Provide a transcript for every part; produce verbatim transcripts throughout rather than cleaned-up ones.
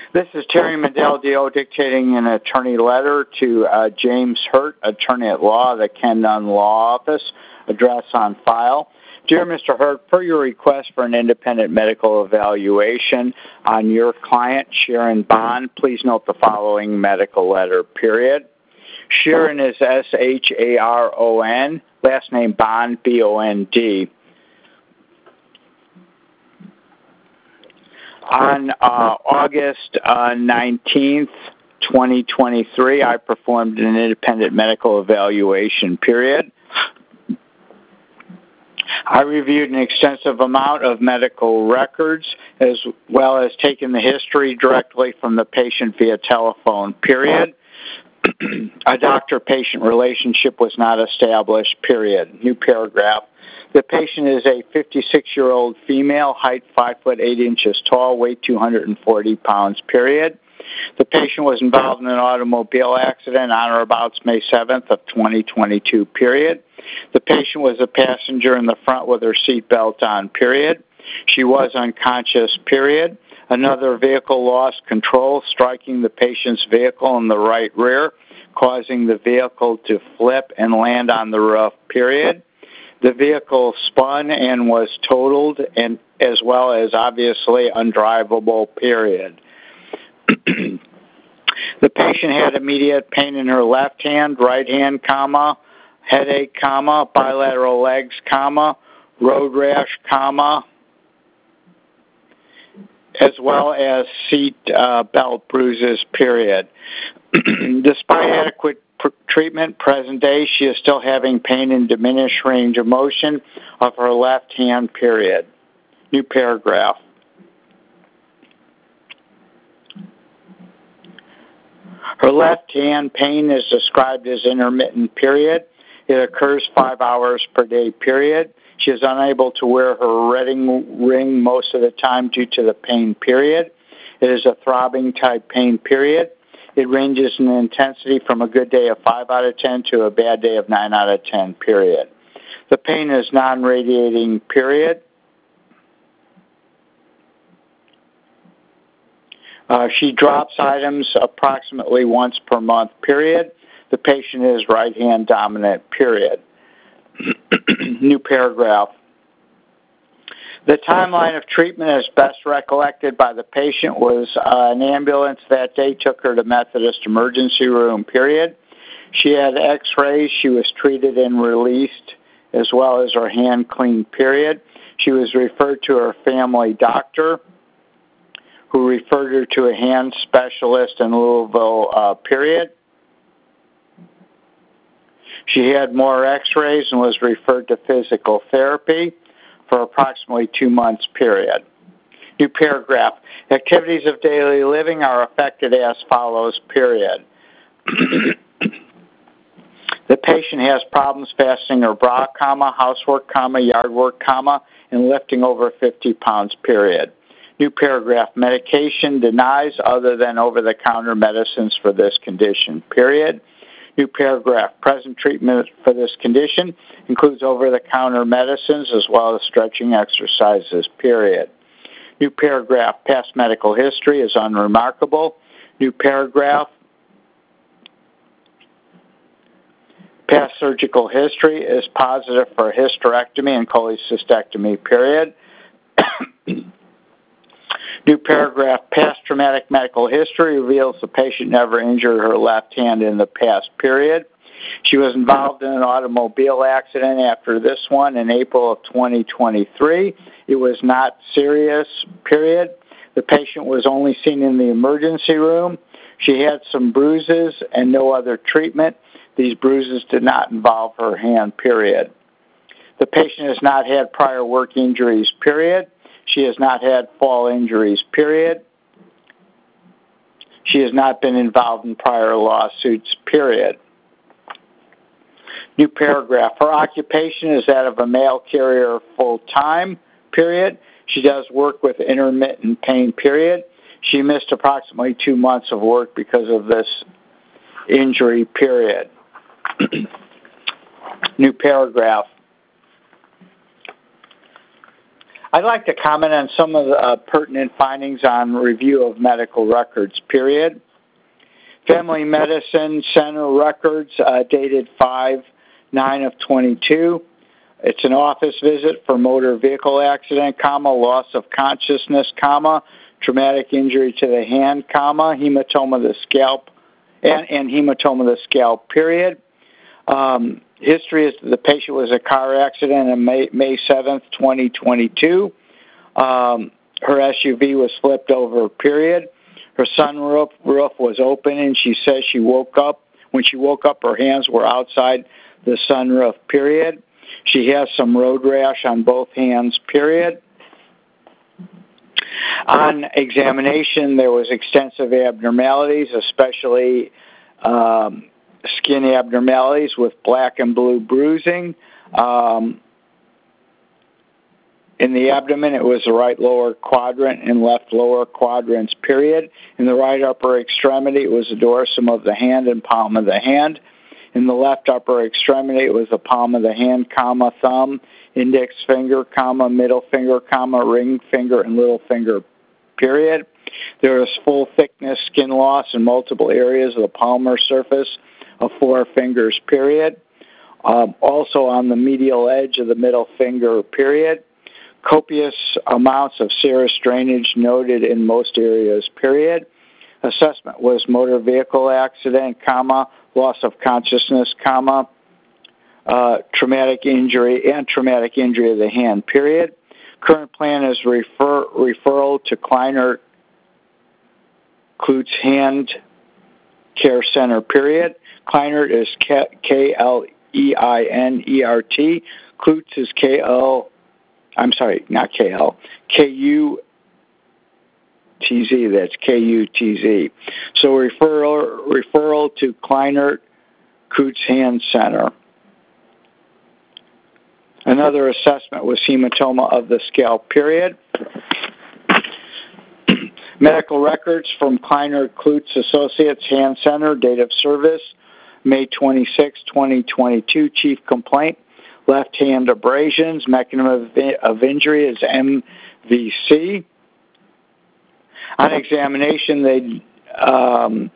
This is Terry Mandel Dio dictating an attorney letter to uh, James Hurt, attorney at law, the Ken Nunn Law Office, address on file. Dear Mister Hurt, per your request for an independent medical evaluation on your client, Sharon Bond, please note the following medical letter, period. Sharon is S H A R O N, last name Bond, B O N D. On uh, August uh, nineteenth, twenty twenty-three, I performed an independent medical evaluation, period. I reviewed an extensive amount of medical records as well as taken the history directly from the patient via telephone, period. A doctor-patient relationship was not established, period. New paragraph. The patient is a fifty-six-year-old female, height five foot eight inches tall, weight two hundred forty pounds, period. The patient was involved in an automobile accident on or about May seventh of twenty twenty-two, period. The patient was a passenger in the front with her seatbelt on, period. She was unconscious, period. Another vehicle lost control, striking the patient's vehicle in the right rear, causing the vehicle to flip and land on the roof, period. The vehicle spun and was totaled, and as well as obviously undrivable, period. The patient had immediate pain in her left hand, right hand, comma, headache, comma, bilateral legs, comma, road rash, comma, as well as seat uh, belt bruises, period. Despite adequate pr- treatment, present day, she is still having pain and diminished range of motion of her left hand, period. New paragraph. Her left hand pain is described as intermittent, period. It occurs five hours per day, period. She is unable to wear her wedding ring most of the time due to the pain, period. It is a throbbing type pain, period. It ranges in intensity from a good day of five out of ten to a bad day of nine out of ten, period. The pain is non-radiating, period. Uh, she drops items approximately once per month, period. The patient is right hand dominant, period. New paragraph. The timeline of treatment as best recollected by the patient was uh, an ambulance that day took her to Methodist emergency room, period. She had x-rays. She was treated and released, as well as her hand cleaned, period. She was referred to her family doctor, who referred her to a hand specialist in Louisville, uh, period. She had more x-rays and was referred to physical therapy for approximately two months, period. New paragraph. Activities of daily living are affected as follows, period. The patient has problems fastening her bra, comma, housework, comma, yard work, comma, and lifting over fifty pounds, period. New paragraph. Medication denies other than over-the-counter medicines for this condition, period. New paragraph. Present treatment for this condition includes over-the-counter medicines as well as stretching exercises, period. New paragraph. Past medical history is unremarkable. New paragraph. Past surgical history is positive for hysterectomy and cholecystectomy, period. New paragraph. Past traumatic medical history reveals the patient never injured her left hand in the past, period. She was involved in an automobile accident after this one in April of twenty twenty-three. It was not serious, period. The patient was only seen in the emergency room. She had some bruises and no other treatment. These bruises did not involve her hand, period. The patient has not had prior work injuries, period. She has not had fall injuries, period. She has not been involved in prior lawsuits, period. New paragraph. Her occupation is that of a mail carrier full-time, period. She does work with intermittent pain, period. She missed approximately two months of work because of this injury, period. New paragraph. I'd like to comment on some of the uh, pertinent findings on review of medical records, period. Family Medicine Center records uh, dated five nine of twenty-two. It's an office visit for motor vehicle accident, comma, loss of consciousness, comma, traumatic injury to the hand, comma, hematoma of the scalp, and, and hematoma of the scalp, period. Um, history is the patient was a car accident on May, May seventh, twenty twenty-two. Um, her S U V was flipped over, period. Her sunroof roof was open, and she says she woke up. When she woke up, her hands were outside the sunroof, period. She has some road rash on both hands, period. On examination, there was extensive abnormalities, especially um, skin abnormalities with black and blue bruising. Um, in the abdomen, it was the right lower quadrant and left lower quadrants, period. In the right upper extremity, it was the dorsum of the hand and palm of the hand. In the left upper extremity, it was the palm of the hand, comma, thumb, index finger, comma, middle finger, comma, ring finger, and little finger, period. There was full thickness skin loss in multiple areas of the palmar surface of four fingers, period. Um, also on the medial edge of the middle finger, period. Copious amounts of serous drainage noted in most areas, period. Assessment was motor vehicle accident, comma, loss of consciousness, comma, uh, traumatic injury, and traumatic injury of the hand, period. Current plan is refer, referral to Kleiner Klutz Hand Care Center, period. Kleiner is K L E I N E R T. Klutz is K L, I'm sorry, not K L, K U T Z, that's K U T Z. So referral, referral to Kleiner Klutz Hand Center. Another assessment was hematoma of the scalp, period. Medical records from Kleiner Klutz Associates Hand Center, date of service, May twenty-sixth, twenty twenty-two, chief complaint, left hand abrasions, mechanism of injury is M V C. On examination, they um,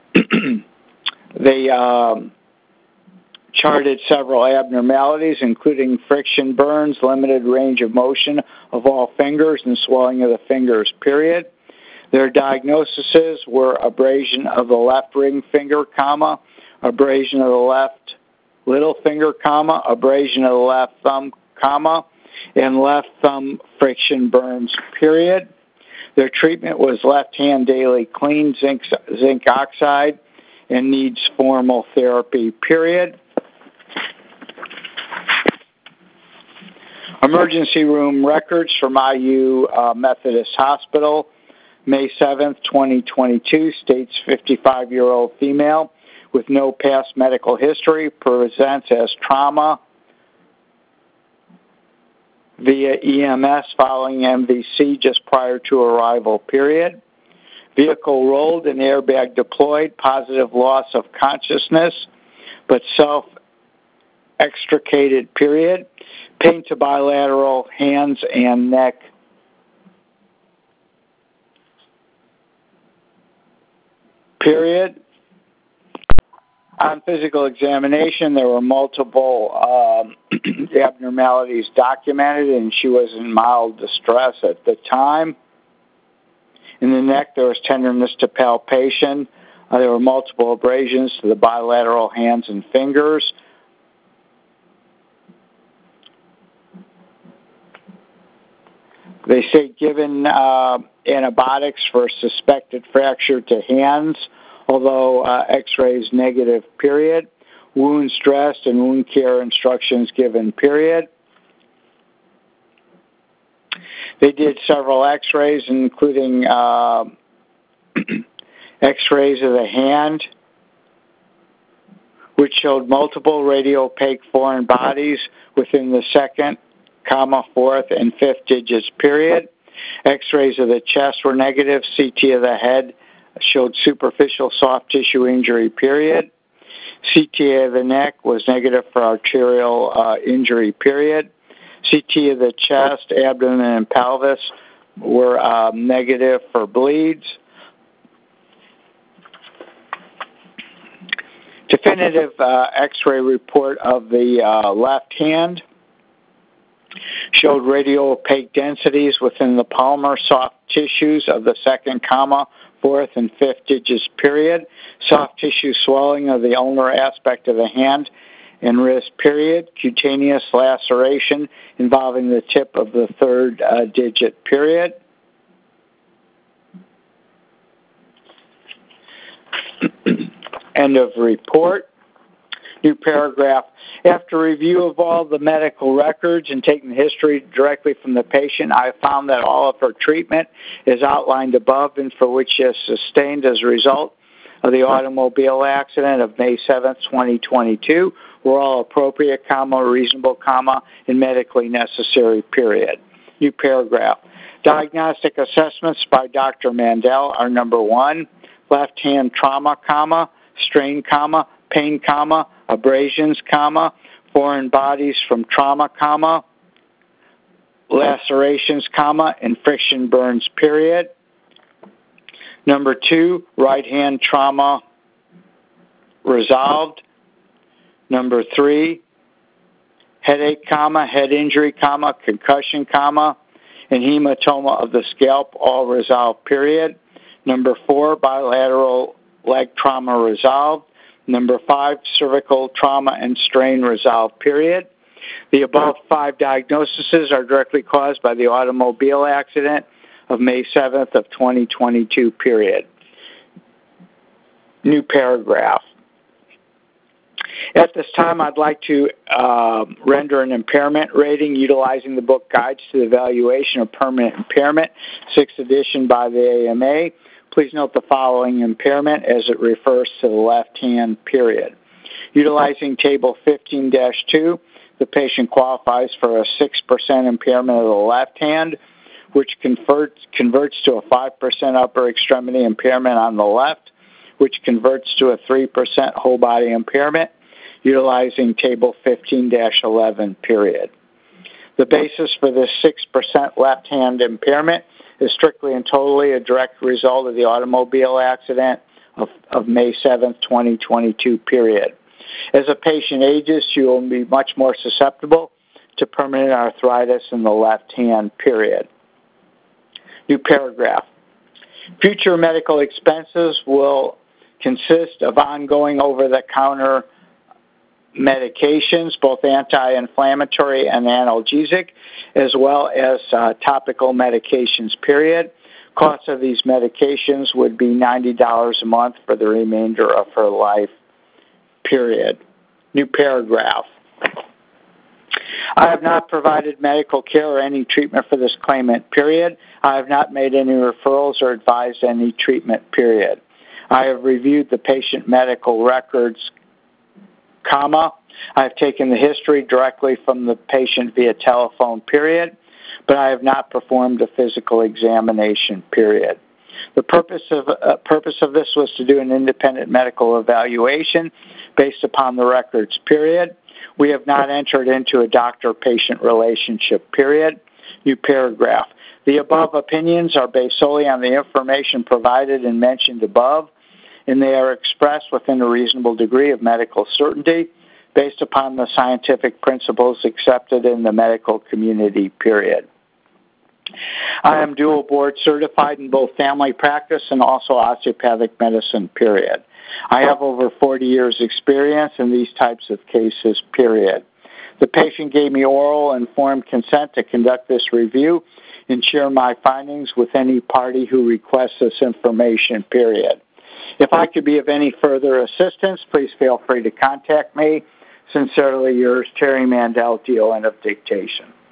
they um, charted several abnormalities, including friction burns, limited range of motion of all fingers, and swelling of the fingers, period. Their diagnoses were abrasion of the left ring finger, comma, abrasion of the left little finger, comma, abrasion of the left thumb, comma, and left thumb friction burns, period. Their treatment was left hand daily clean, zinc, zinc oxide, and needs formal therapy, period. Emergency room records from I U uh, Methodist Hospital, May seventh, twenty twenty-two, states fifty-five-year-old female with no past medical history, presents as trauma via E M S following M V C just prior to arrival, period. Vehicle rolled and airbag deployed, positive loss of consciousness, but self-extricated, period. Pain to bilateral hands and neck, period. On physical examination, there were multiple um, abnormalities documented, and she was in mild distress at the time. In the neck, there was tenderness to palpation. Uh, there were multiple abrasions to the bilateral hands and fingers. They say given uh, antibiotics for suspected fracture to hands, although uh, x-rays negative, period. Wounds dressed and wound care instructions given, period. They did several x-rays, including uh, x-rays of the hand, which showed multiple radiopaque foreign bodies within the second, comma, fourth, and fifth digits, period. X-rays of the chest were negative. C T of the head showed superficial soft tissue injury, period. C T A of the neck was negative for arterial uh, injury, period. C T of the chest, abdomen, and pelvis were um, negative for bleeds. Definitive uh, X-ray report of the uh, left hand showed radio-opaque densities within the palmar soft tissues of the second, comma, fourth, and fifth digits period. Soft tissue swelling of the ulnar aspect of the hand and wrist period. Cutaneous laceration involving the tip of the third uh, digit period. End of report. New paragraph. After review of all the medical records and taking the history directly from the patient, I found that all of her treatment is outlined above and for which she is sustained as a result of the automobile accident of May seventh, twenty twenty-two, were all appropriate, comma, reasonable, comma, and medically necessary, period. New paragraph. Diagnostic assessments by Doctor Mandel are number one, left hand trauma, comma, strain, comma, pain, comma, abrasions, comma, foreign bodies from trauma, comma, lacerations, comma, and friction burns, period. Number two, right hand trauma resolved. Number three, headache, comma, head injury, comma, concussion, comma, and hematoma of the scalp, all resolved, period. Number four, bilateral leg trauma resolved. Number five, cervical trauma and strain resolved, period. The above five diagnoses are directly caused by the automobile accident of May seventh of twenty twenty-two, period. New paragraph. At this time, I'd like to uh, render an impairment rating utilizing the book Guides to the Evaluation of Permanent Impairment, sixth edition by the A M A. Please note the following impairment as it refers to the left hand, period. Utilizing Table fifteen dash two, the patient qualifies for a six percent impairment of the left hand, which converts, converts to a five percent upper extremity impairment on the left, which converts to a three percent whole body impairment, utilizing Table fifteen dash eleven, period. The basis for this six percent left hand impairment is strictly and totally a direct result of the automobile accident of, of May seventh, twenty twenty-two, period. As a patient ages, you will be much more susceptible to permanent arthritis in the left hand, period. New paragraph. Future medical expenses will consist of ongoing over-the-counter medications, both anti-inflammatory and analgesic, as well as uh, topical medications, period. Cost of these medications would be ninety dollars a month for the remainder of her life, period. New paragraph. I have not provided medical care or any treatment for this claimant, period. I have not made any referrals or advised any treatment, period. I have reviewed the patient medical records, comma. I have taken the history directly from the patient via telephone, period, but I have not performed a physical examination, period. The purpose of, uh, purpose of this was to do an independent medical evaluation based upon the records, period. We have not entered into a doctor-patient relationship, period. New paragraph. The above opinions are based solely on the information provided and mentioned above, and they are expressed within a reasonable degree of medical certainty based upon the scientific principles accepted in the medical community, period. I am dual board certified in both family practice and also osteopathic medicine, period. I have over forty years experience in these types of cases, period. The patient gave me oral informed consent to conduct this review and share my findings with any party who requests this information, period. If I could be of any further assistance, please feel free to contact me. Sincerely yours, Terry Mandel, D O N of Dictation.